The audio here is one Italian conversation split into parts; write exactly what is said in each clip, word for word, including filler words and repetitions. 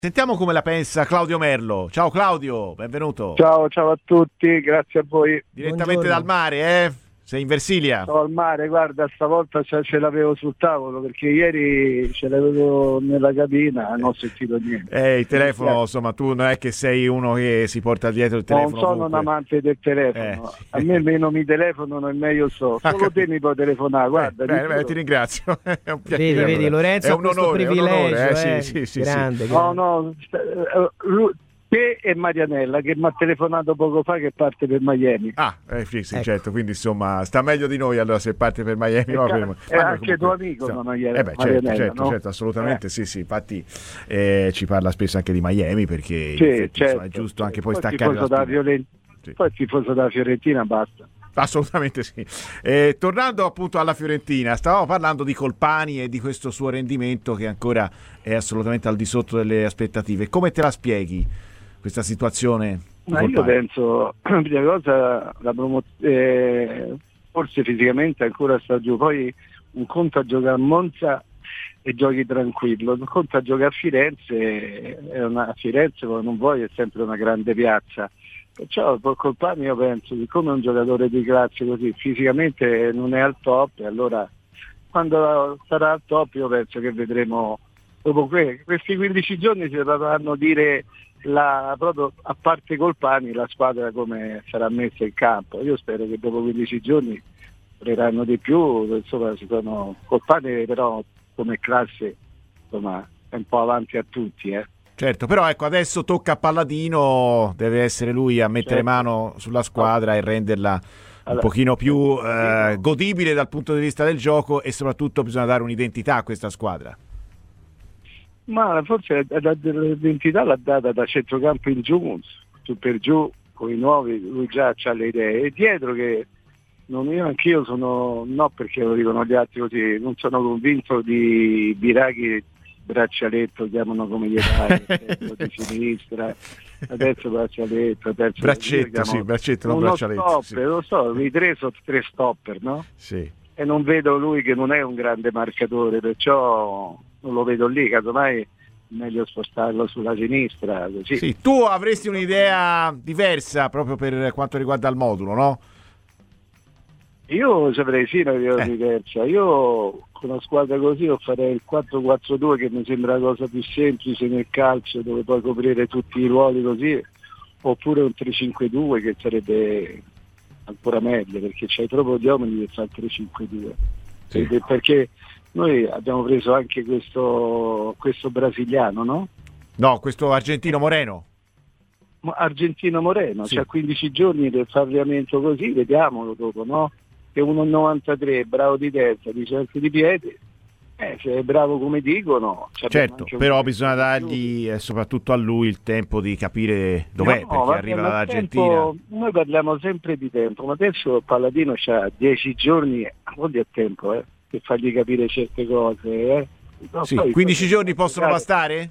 Sentiamo come la pensa Claudio Merlo. Ciao Claudio, benvenuto. Ciao, ciao a tutti, grazie a voi. Direttamente Buongiorno. dal mare, eh? Sei in Versilia? Sto al mare, guarda, stavolta ce, ce l'avevo sul tavolo perché ieri ce l'avevo nella cabina e non ho sentito niente. Eh, il telefono, insomma, tu non è che sei uno che si porta dietro il telefono. Non sono ovunque. un amante del telefono, Eh, sì. a me meno mi telefonano e meglio so. Ah, Solo capito. te mi puoi telefonare, guarda. Eh, di bene, bene, giuro. ti ringrazio. È un Vedi, piacere. vedi, Lorenzo è ha un questo onore, è un privilegio, onore, eh, eh? sì, sì, sì, grande, sì. No, grande. no, st- eh, lui- te e Marianella che mi ha telefonato poco fa che parte per Miami. Ah, eh, sì, sì, Ecco. certo, quindi insomma sta meglio di noi allora se parte per Miami. E no, ca- per- e ma noi anche tuo amico, insomma, no, Marianella, eh beh, certo, Marianella, certo, no? certo, assolutamente, Eh. sì, sì, infatti eh, ci parla spesso anche di Miami perché in Sì, effetti, certo, insomma, è giusto anche certo. poi Poi il staccare la tifoso da spina. Violen- Sì. Poi il tifoso della Fiorentina basta. Assolutamente sì. Eh, tornando appunto alla Fiorentina, stavamo parlando di Colpani e di questo suo rendimento che ancora è assolutamente al di sotto delle aspettative. Come te la spieghi questa situazione di Ma io Colpani? penso, prima cosa, la promo- eh, forse fisicamente ancora sta giù, poi un conto a giocare a Monza e giochi tranquillo, un conto a giocare a Firenze, è una, a Firenze come non vuoi è sempre una grande piazza, perciò per Colpani io penso, siccome è un giocatore di classe così, fisicamente non è al top, e allora quando sarà al top io penso che vedremo, dopo que- questi quindici giorni si dovranno dire la, proprio a parte Colpani la squadra come sarà messa in campo. Io spero che dopo quindici giorni correranno di più, insomma si sono Colpani però come classe insomma è un po' avanti a tutti, eh. Certo, però ecco, adesso tocca a Palladino, deve essere lui a mettere Certo. mano sulla squadra e renderla un Allora, pochino più eh, Palladino- godibile dal punto di vista del gioco e soprattutto bisogna dare un'identità a questa squadra. Ma forse la- la- l'identità l'ha data da centrocampo in giù, su per giù, con i nuovi, lui già ha le idee. E dietro che non, io anch'io sono, no perché lo dicono gli altri così, non sono convinto di Biraghi braccialetto, chiamano come gli pare, destro, di sinistra, adesso braccialetto, adesso Braccetto, sì, braccetto, non uno braccialetto. stopper, lo so, i tre sono tre stopper, no? Sì. E non vedo lui che non è un grande marcatore, perciò non lo vedo lì, casomai è meglio spostarlo sulla sinistra, così. Sì, tu avresti un'idea diversa proprio per quanto riguarda il modulo, no? Io saprei sì una cosa Eh. diversa, io con una squadra così io farei il quattro quattro due che mi sembra la cosa più semplice nel calcio, dove puoi coprire tutti i ruoli così, oppure un tre cinque due che sarebbe ancora meglio, perché c'hai proprio gli uomini che fa il tre cinque due. Sì. Ed è perché noi abbiamo preso anche questo, questo brasiliano, no? No, questo argentino Moreno. Mo- Argentino Moreno, Sì. c'ha quindici giorni del farriamento così, vediamolo dopo, no? Che uno virgola novantatré, bravo di testa, di certo di piedi, eh, se è bravo come dicono. c'abbiamo Certo, anche un- però bisogna dargli, eh, soprattutto a lui, il tempo di capire dov'è, No, perché vabbè, arriva ma il dall'Argentina. tempo- noi parliamo sempre di tempo, ma adesso Palladino c'ha dieci giorni, non di tempo, eh, per fargli capire certe cose. Eh. No, Sì, poi- quindici giorni possono Guarda, bastare?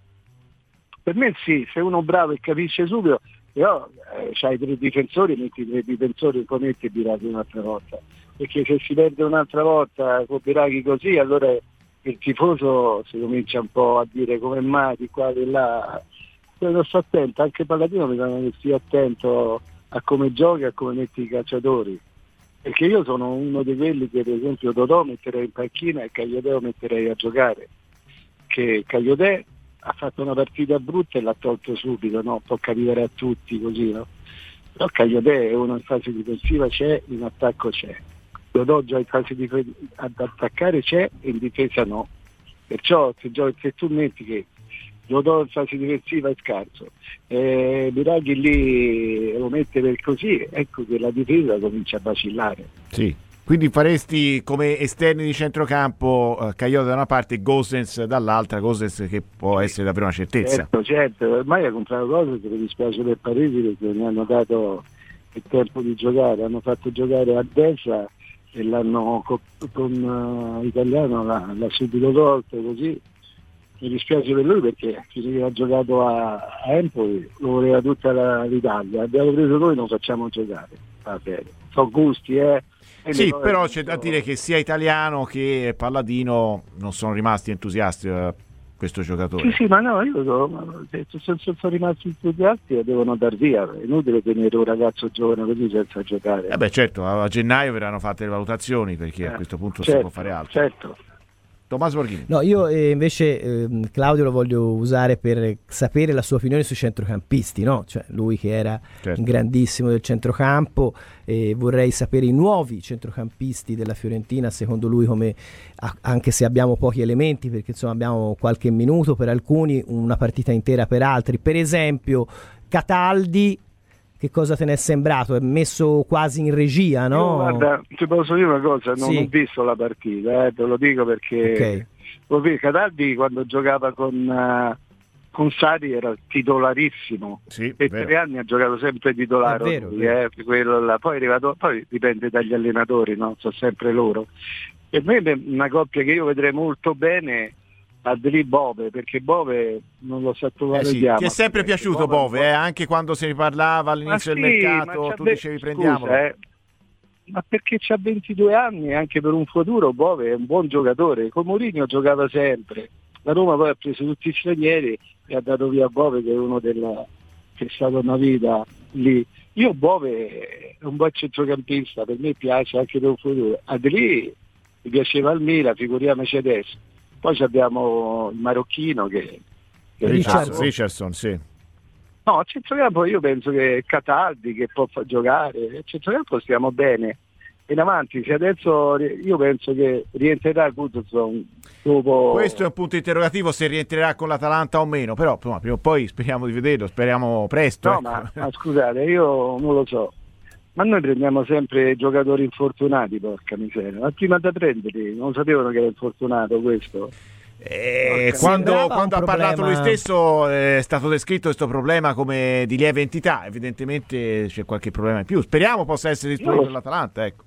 Per me sì, se uno è bravo e capisce subito, però eh, c'hai tre difensori, metti tre difensori, poi metti Biraghi un'altra volta, perché se si perde un'altra volta con Biraghi così, allora il tifoso si comincia un po' a dire come mai di qua e là. Devo stare attento, anche Palladino bisogna che stia attento a come giochi, a come metti i calciatori, perché io sono uno di quelli che per esempio Totò metterei in panchina e Cagliodè lo metterei a giocare, che Cagliodè ha fatto una partita brutta e l'ha tolto subito, no? Può capitare a tutti così, no? Però Cagliodè è uno in fase difensiva c'è, in attacco c'è. Totò già in fase di ad attaccare c'è e in difesa no. Perciò se, gio- se tu metti che Totò in fase difensiva è scarso, eh, Biraghi lì lo mette per così, ecco che la difesa comincia a vacillare. Sì. Quindi faresti come esterni di centrocampo eh, Cagliota da una parte e Gosens dall'altra, Gosens che può essere davvero una certezza. Certo, certo, ormai ha comprato cose che mi dispiace per Parisi perché mi hanno dato il tempo di giocare, hanno fatto giocare a destra e l'hanno co- con uh, Italiano l'ha, l'ha subito tolto così. Mi dispiace per lui perché finché ha giocato a, a Empoli lo voleva tutta la, l'Italia, abbiamo preso noi, non facciamo giocare. Va bene. Sono gusti, eh. E Sì, poi- però c'è da dire che sia italiano che Palladino non sono rimasti entusiasti eh, questo giocatore. Sì, sì, ma no, io so, se, se sono rimasti tutti altri lo devono dar via, è inutile tenere un ragazzo giovane così senza giocare. Eh beh, certo, a gennaio verranno fatte le valutazioni, perché eh, a questo punto certo, si può fare altro. Certo. Tommaso Borghini. No, io eh, invece eh, Claudio lo voglio usare per sapere la sua opinione sui centrocampisti, no? Cioè lui che era certo. un grandissimo del centrocampo, e vorrei sapere i nuovi centrocampisti della Fiorentina, secondo lui come, anche se abbiamo pochi elementi, perché insomma abbiamo qualche minuto per alcuni, una partita intera per altri. Per esempio Cataldi, che cosa te ne è sembrato? È messo quasi in regia, no? Io, guarda, ti posso dire una cosa, non sì. ho visto la partita, eh, te lo dico perché okay. Cataldi quando giocava con, uh, con Sarri era titolarissimo, sì, per tre anni ha giocato sempre titolare, è vero, lui, vero. Eh, quello là. Poi è arrivato, poi dipende dagli allenatori, no? Sono sempre loro. Per me è una coppia che io vedrei molto bene, Adli Bove, perché Bove non lo sottovalutiamo. Eh sì, ti è sempre piaciuto Bove, Bove eh? Anche quando se ne parlava all'inizio sì, del mercato, tu be- dicevi prendiamolo. Scusa, eh, ma perché c'ha ventidue anni e anche per un futuro Bove è un buon giocatore, con Mourinho giocava sempre, la Roma poi ha preso tutti i stranieri e ha dato via Bove che è uno della che è stata una vita lì. Io Bove è un buon centrocampista, per me piace anche per un futuro. Adli mi piaceva al Milan, figuriamoci adesso. Poi abbiamo il marocchino che, che Richardson, Richardson, sì. No, a centrocampo io penso che Cataldi che può far giocare, a centrocampo stiamo bene. In avanti, se adesso io penso che rientrerà Goodson dopo. Questo è un punto interrogativo, se rientrerà con l'Atalanta o meno, però prima o poi speriamo di vederlo, speriamo presto. No, ecco. ma, ma scusate, io non lo so. Ma noi prendiamo sempre giocatori infortunati, porca miseria. Ma prima da prenderli, non sapevano che era infortunato questo. Eh, quando quando ha parlato lui stesso è stato descritto questo problema come di lieve entità, evidentemente c'è qualche problema in più. Speriamo possa essere disponibile lo... l'Atalanta, ecco.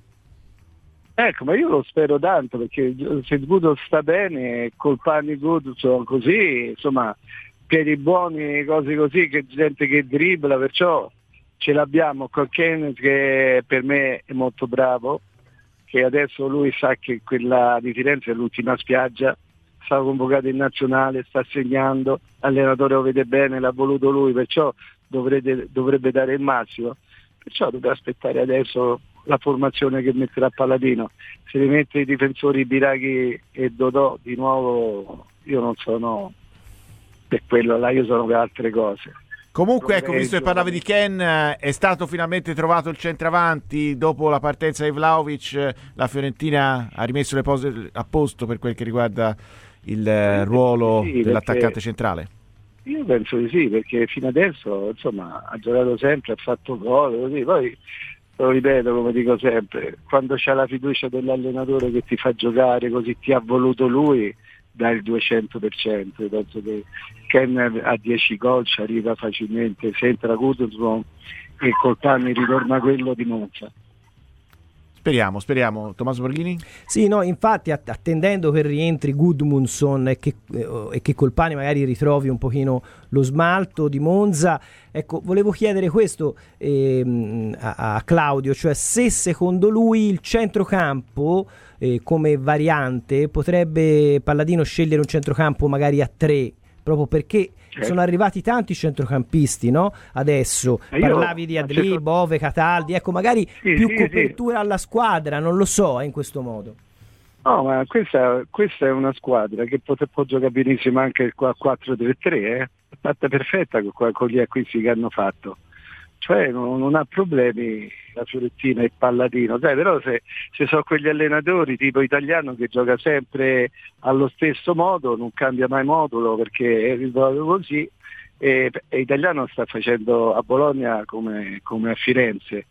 Ecco, ma io lo spero tanto, perché se Gudo sta bene, Colpani Gudo sono così, insomma, piedi buoni, cose così, che gente che dribbla, perciò ce l'abbiamo con Kenneth che per me è molto bravo, che adesso lui sa che quella di Firenze è l'ultima spiaggia, sta convocato in nazionale, sta segnando, l'allenatore lo vede bene, l'ha voluto lui, perciò dovrebbe, dovrebbe dare il massimo, perciò deve aspettare adesso la formazione che metterà Palladino. Se rimette i difensori Biraghi e Dodò di nuovo, io non sono per quello là, io sono per altre cose. Comunque, ecco, visto che parlavi di Ken, è stato finalmente trovato il centravanti dopo la partenza di Vlahovic. La Fiorentina ha rimesso le cose a posto per quel che riguarda il eh, ruolo sì, dell'attaccante centrale. Io penso di sì, perché fino adesso insomma ha giocato sempre, ha fatto gol, così. Poi lo ripeto, come dico sempre, quando c'è la fiducia dell'allenatore che ti fa giocare così, ti ha voluto lui, dai il duecento per cento. Penso che Ken a dieci gol ci arriva facilmente, se entra Goodson e Colpani ritorna quello di Monza. Speriamo, speriamo. Tommaso Borghini? Sì, no, infatti attendendo che rientri Gudmundsson e che, eh, e che Colpani magari ritrovi un pochino lo smalto di Monza, ecco, volevo chiedere questo ehm, a, a Claudio, cioè se secondo lui il centrocampo eh, come variante potrebbe Palladino scegliere un centrocampo magari a tre, proprio perché certo. Sono arrivati tanti centrocampisti, no? Adesso io, parlavi di Adli, certo. Bove, Cataldi, ecco, magari sì, più sì, copertura sì. alla squadra, non lo so, eh, in questo modo. No, ma questa, questa è una squadra che può, può giocare benissimo anche il quattro tre tre, eh? È fatta perfetta con, con gli acquisti che hanno fatto. Cioè non, non ha problemi la Fiorentina e Palladino, sai, però se, se sono quegli allenatori tipo italiano che gioca sempre allo stesso modo, non cambia mai modulo perché è ritrovato così, e, e italiano sta facendo a Bologna come, come a Firenze.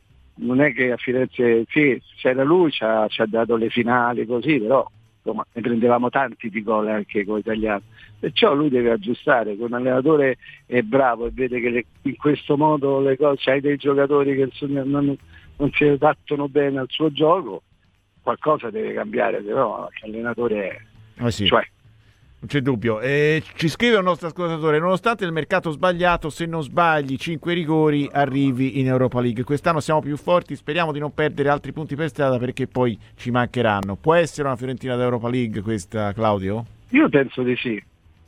Non è che a Firenze sì, c'era lui, ci ha, ci ha dato le finali così, però insomma, ne prendevamo tanti di gol anche con l'italiano. Perciò lui deve aggiustare, con un allenatore è bravo e vede che le, in questo modo le cose, c'hai dei giocatori che non, non si adattano bene al suo gioco, qualcosa deve cambiare, però l'allenatore è... Eh sì. Cioè, non c'è dubbio. Eh, ci scrive un nostro ascoltatore: nonostante il mercato sbagliato, se non sbagli cinque rigori arrivi in Europa League. Quest'anno siamo più forti, speriamo di non perdere altri punti per strada perché poi ci mancheranno. Può essere una Fiorentina d'Europa League questa, Claudio? Io penso di sì,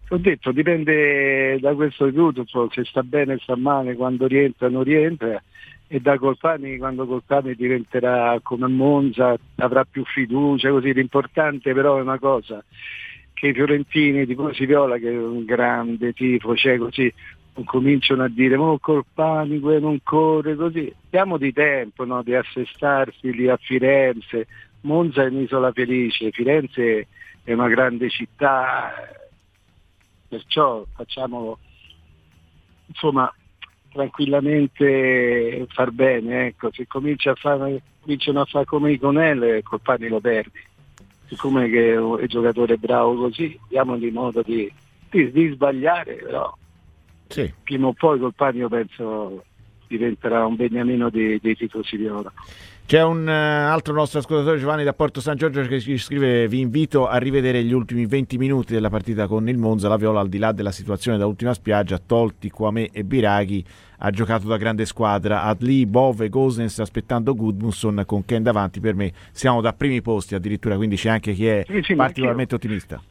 ho detto, dipende da questo tutto, se sta bene sta male, quando rientra non rientra, e da Colpani, quando Colpani diventerà come Monza, avrà più fiducia, così. L'importante però è una cosa, che i fiorentini, i tifosi viola, che è un grande tifo, cioè così, non cominciano a dire ma Colpani non corre, così. Diamo di tempo, no, di assestarsi lì a Firenze. Monza è un'isola felice, Firenze è una grande città, perciò facciamo, insomma, tranquillamente far bene, ecco. Se comincia a fare, cominciano a fare come i Conel, Colpani lo perdi. Siccome che è giocatore bravo così, diamogli modo di, di, di sbagliare, però sì. Prima o poi Colpani, io penso, diventerà un beniamino dei, dei tifosi viola. C'è un uh, altro nostro ascoltatore, Giovanni da Porto San Giorgio, che ci scrive: vi invito a rivedere gli ultimi venti minuti della partita con il Monza. La Viola, al di là della situazione da ultima spiaggia, tolti Kouamé e Biraghi, ha giocato da grande squadra. Adli, Bove, Gosens, aspettando Gudmundsson con Ken davanti. Per me siamo da primi posti addirittura, quindi c'è anche chi è sì, sì, particolarmente ottimista.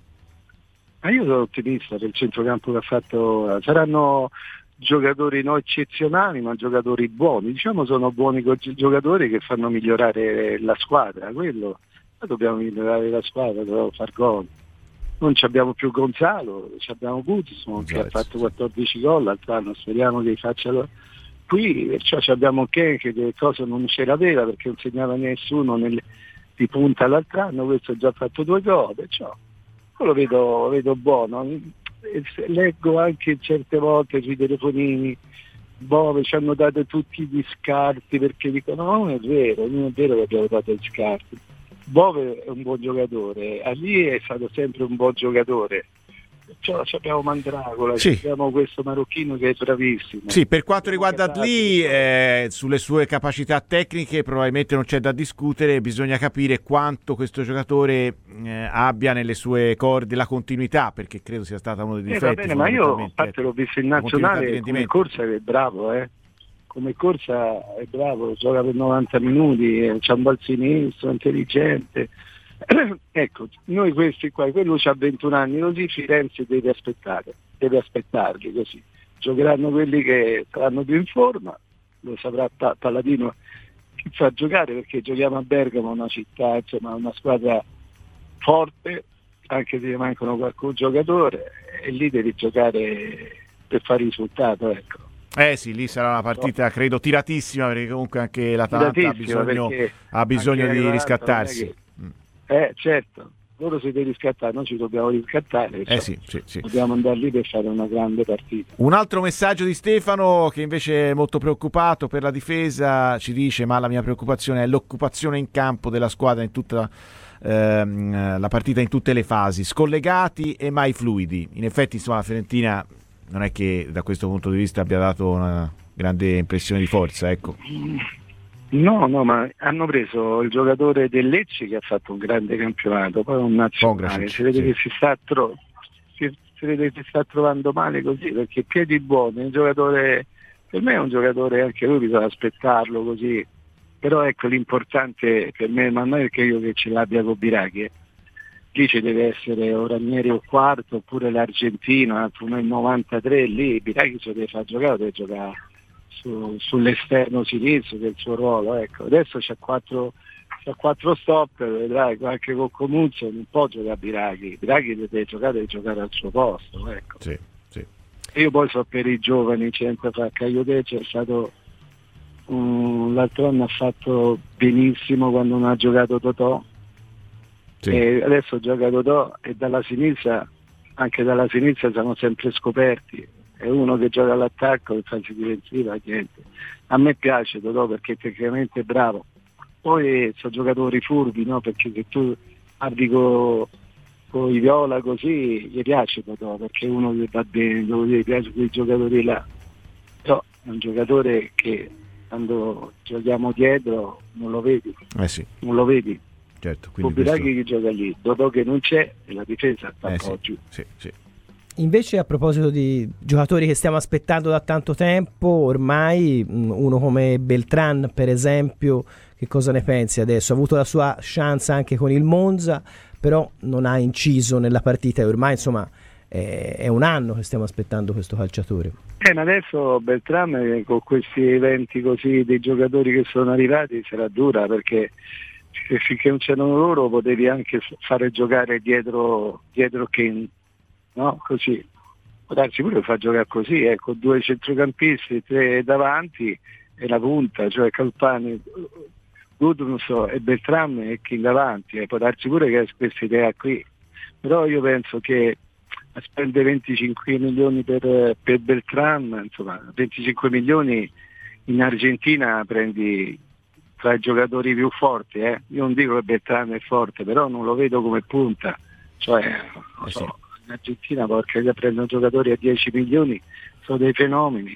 Ma io sono ottimista per il centrocampo che ha fatto. Saranno giocatori non eccezionali, ma giocatori buoni, diciamo, sono buoni giocatori che fanno migliorare la squadra. Quello, noi dobbiamo migliorare la squadra, dobbiamo far gol. Non abbiamo più Gonzalo, abbiamo Gudmundsson che ha fatto quattordici gol l'altro anno, speriamo che faccia lo... qui, perciò abbiamo Ken che cosa non ce l'aveva perché non segnava nessuno nel... di punta l'altro anno, questo ha già fatto due gol, perciò lo vedo, vedo buono. Leggo anche certe volte sui telefonini, Bove ci hanno dato tutti gli scarti, perché dicono no, non è vero, non è vero che abbiamo dato gli scarti. Bove è un buon giocatore, Ali è stato sempre un buon giocatore, perciò abbiamo Mandragola, sì. abbiamo questo marocchino che è bravissimo. Sì, per quanto riguarda Adli, eh, sulle sue capacità tecniche probabilmente non c'è da discutere, bisogna capire quanto questo giocatore eh, abbia nelle sue corde la continuità, perché credo sia stata uno dei eh, difetti. Va bene, ma io infatti l'ho visto in nazionale, come corsa è bravo, eh. come corsa è bravo, gioca per novanta minuti, c'ha un bel sinistro, intelligente. Ecco, noi questi qua, quello c'ha ventuno anni, così Firenze deve aspettare, deve aspettarli così. Giocheranno quelli che saranno più in forma, lo saprà Palladino chi fa giocare, perché giochiamo a Bergamo, una città, insomma, una squadra forte, anche se mancano qualche giocatore, e lì devi giocare per fare risultato, ecco. Eh sì, lì sarà una partita credo tiratissima, perché comunque anche l'Atalanta ha bisogno, ha bisogno di riscattarsi. Che... Eh certo, loro si deve riscattare, noi ci dobbiamo riscattare, eh sì, sì, sì. Dobbiamo andare lì per fare una grande partita. Un altro messaggio di Stefano, che invece è molto preoccupato per la difesa, ci dice: ma la mia preoccupazione è l'occupazione in campo della squadra in tutta ehm, la partita, in tutte le fasi, scollegati e mai fluidi. In effetti, insomma, la Fiorentina non è che da questo punto di vista abbia dato una grande impressione di forza, ecco. No, no, ma hanno preso il giocatore del Lecce che ha fatto un grande campionato, poi un nazionale, si vede, sì, che si sta, tro- si, si vede che si sta trovando male così, perché piedi buoni, un giocatore, per me è un giocatore, anche lui bisogna aspettarlo così, però ecco l'importante per me, ma non è che io che ce l'abbia con Biraghi, lì ci deve essere o Ranieri o quarto, oppure l'Argentina, nel novantatré lì Biraghi ci deve far giocare, deve giocare Su, sull'esterno sinistro, che è il suo ruolo, ecco. Adesso c'è quattro, c'è quattro stop, vedrai, anche con Gudmundsson non può giocare Biraghi, Biraghi deve giocare, deve giocare al suo posto, ecco. Sì, sì. Io poi so per i giovani, c'entra fra Cagliotecce, è stato um, l'altro anno ha fatto benissimo quando non ha giocato Totò, sì, e adesso gioca Totò, e dalla sinistra, anche dalla sinistra siamo sempre scoperti. È uno che gioca all'attacco, in fase difensiva, niente. A me piace Totò perché tecnicamente è bravo. Poi sono giocatori furbi, no? Perché se tu parli con co i Viola così, gli piace Totò, perché è uno che va bene, gli piace quei giocatori là. Però è un giocatore che quando giochiamo dietro non lo vedi. Eh sì. Non lo vedi. Certo, quindi questo... che gioca lì, Totò che non c'è e la difesa sta eh un sì, po' giù. Sì, sì. Invece, a proposito di giocatori che stiamo aspettando da tanto tempo, ormai uno come Beltran, per esempio, che cosa ne pensi adesso? Ha avuto la sua chance anche con il Monza, però non ha inciso nella partita e ormai, insomma, è, è un anno che stiamo aspettando questo calciatore. Eh, ma adesso Beltrán eh, con questi eventi così dei giocatori che sono arrivati sarà dura, perché finché non c'erano loro potevi anche fare giocare dietro dietro Kane, no? Così può darsi pure fa giocare così, ecco, due centrocampisti, tre davanti e la punta, cioè Colpani, Gudmundsson e Beltrán e Kane davanti, e può darsi pure che ha questa idea qui, però io penso che spende venticinque milioni per, per Beltrán, insomma venticinque milioni in Argentina prendi tra i giocatori più forti, eh. Io non dico che Beltrán è forte, però non lo vedo come punta, cioè non eh so, sì. in Argentina porca che prendono giocatori a dieci milioni, sono dei fenomeni.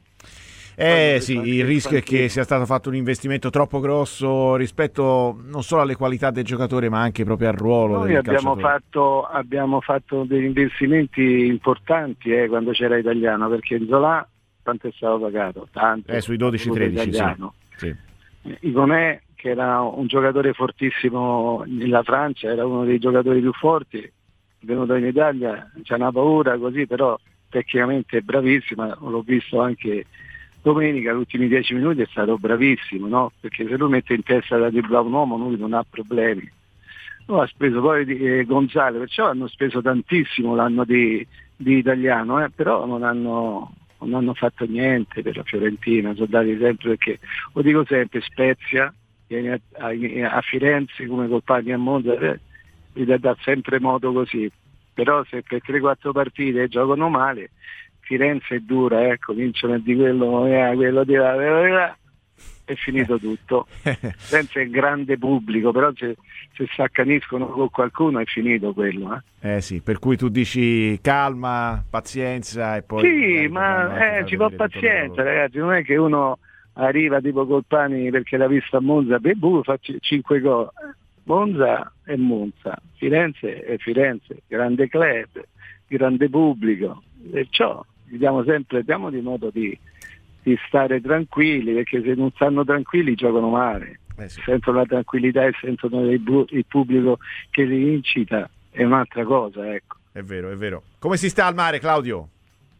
Eh sì, il rischio è che sia stato fatto un investimento troppo grosso rispetto non solo alle qualità del giocatore ma anche proprio al ruolo Noi del abbiamo calciatore. fatto, abbiamo fatto degli investimenti importanti eh, quando c'era Italiano, perché Zola quanto è stato pagato? Tanto. Eh, sui dodici tredici, sì. sì. Iconè, che era un giocatore fortissimo nella Francia, era uno dei giocatori più forti, è venuto in Italia, c'è una paura così, però tecnicamente è bravissimo, l'ho visto anche domenica, gli ultimi dieci minuti è stato bravissimo, no? Perché se lui mette in testa da dribblare un uomo lui non ha problemi. No, ha speso poi di, eh, Gonzalo, perciò hanno speso tantissimo l'anno di, di Italiano, eh, però non hanno, non hanno fatto niente per la Fiorentina, sono dati sempre, perché lo dico sempre, Spezia viene a, a, a Firenze come Colpani a Monza, eh, gli dà sempre modo così, però se per tre quattro partite giocano male, Firenze è dura, ecco, vincono di quello, eh, quello di là, eh, è finito tutto. Firenze è grande pubblico, però se, se si accaniscono con qualcuno è finito quello. Eh, eh sì, per cui tu dici calma, pazienza e poi... Sì, ma eh, ci va pazienza, ragazzi, non è che uno arriva tipo Colpani perché l'ha visto a Monza, Bebu fa cinque gol. Monza è Monza, Firenze è Firenze, grande club, grande pubblico, perciò diamo sempre, diamo di modo di, di stare tranquilli, perché se non stanno tranquilli giocano male, eh sì. Sentono la tranquillità e sentono il, bu- il pubblico che li incita, è un'altra cosa, ecco. È vero, è vero. Come si sta al mare, Claudio?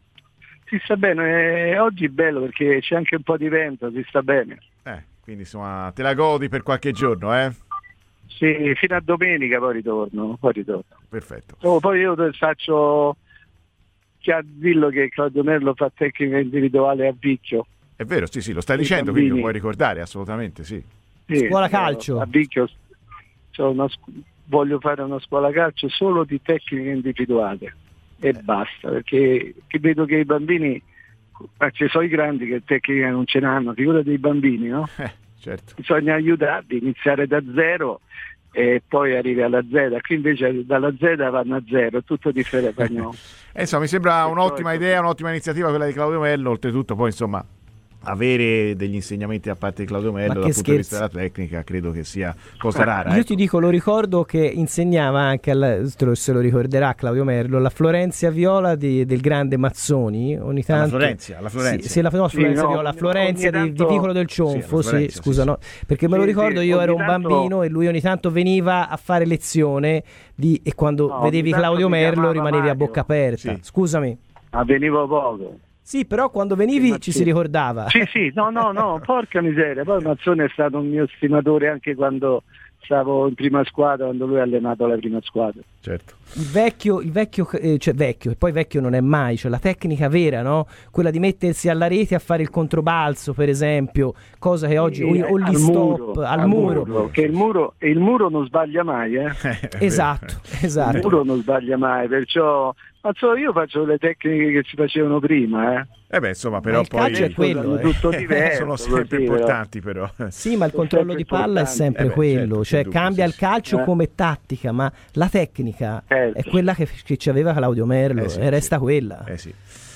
Si sta bene, eh, oggi è bello perché c'è anche un po' di vento, si sta bene. Eh, quindi insomma te la godi per qualche giorno, eh? Sì, fino a domenica poi ritorno, poi ritorno. Perfetto. Oh, poi io faccio... che a dirlo che Claudio Merlo fa tecnica individuale a Vicchio. È vero, sì, sì, lo stai I dicendo, bambini. quindi lo puoi ricordare, assolutamente, sì. Sì, scuola calcio. A Vicchio c'ho una, voglio fare una scuola calcio solo di tecnica individuale e eh. basta, perché che vedo che i bambini, ci sono i grandi che tecnica non ce n'hanno, figura dei bambini, no? Eh, certo. Bisogna aiutarli, iniziare da zero e poi arrivi alla Z, qui invece dalla Z vanno a zero, è tutto differente. eh, insomma, mi sembra un'ottima idea, un'ottima iniziativa quella di Claudio Merlo, oltretutto poi insomma avere degli insegnamenti a parte di Claudio Merlo dal punto di vista della tecnica credo che sia cosa rara. Io ecco. ti dico, lo ricordo che insegnava anche, alla, se lo ricorderà Claudio Merlo, la Florenzia Viola di, del grande Mazzoni, ogni tanto... La Florenzia, la Florenzia. Sì, sì, la, no, sì, Florenzia no, Viola, la Florenzia tanto... di, di Piccolo del Cionfo, sì, sì, scusa, sì, no, perché sì, me lo ricordo, sì, io ero un tanto... bambino e lui ogni tanto veniva a fare lezione di, e quando no, vedevi Claudio Merlo rimanevi Mario. a bocca aperta. Sì. Scusami. Ma venivo poco. Sì, però quando venivi sì, ci sì. si ricordava. Sì, sì, no, no, no, porca miseria. Poi Mazzoni è stato un mio stimatore anche quando stavo in prima squadra, quando lui ha allenato la prima squadra. Certo. Il vecchio, il vecchio, eh, cioè vecchio, e poi vecchio non è mai, cioè la tecnica vera, no? Quella di mettersi alla rete a fare il controbalzo, per esempio, cosa che oggi, sì, o, o gli stop, al, al muro. muro. Che il muro, e il muro non sbaglia mai, eh? Esatto, esatto. Il muro non sbaglia mai, perciò ma so, io faccio le tecniche che si facevano prima, eh. Eh beh, insomma, però ma il poi calcio è quello, eh. tutto diverso, sono sempre così, importanti però. Sì, ma il controllo di palla è sempre eh beh, quello, certo, cioè dubbio, cambia sì, il calcio eh. come tattica, ma la tecnica certo. è quella che, che ci aveva Claudio Merlo eh sì, e resta sì. quella. Eh sì.